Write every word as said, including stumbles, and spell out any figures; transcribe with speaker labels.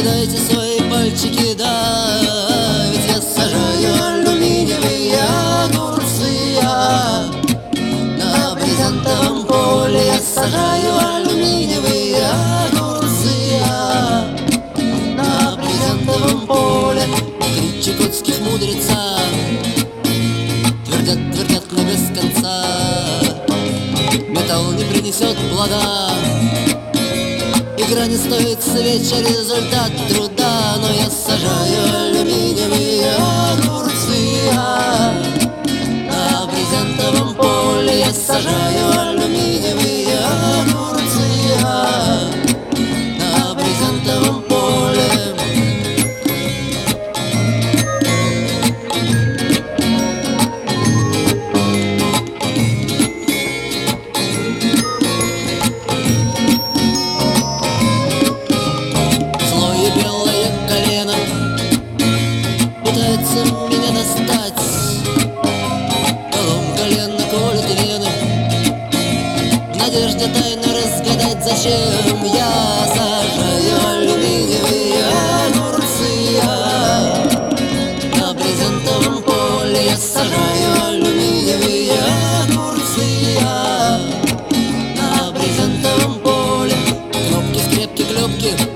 Speaker 1: Кидайте свои пальчики, да, ведь я сажаю алюминиевые огурцы. Я на брезентовом поле я сажаю алюминиевые огурцы. Я на брезентовом поле. Три чукотских мудреца твердят, твердят не без конца: металл не принесет плода, игра не стоит свеча, результат труда. Но я сажаю алюминиевые огурцы. Я на брезентовом поле я сажаю алюминиевые огурцы. Я на брезентовом поле. Пытается меня достать, колом колено колет вены, в надежде тайно разгадать, зачем я сажаю алюминиевые огурцы. Я на брезентовом поле я сажаю алюминиевые огурцы. Я на брезентовом поле. Кнопки, скрепки, клепки,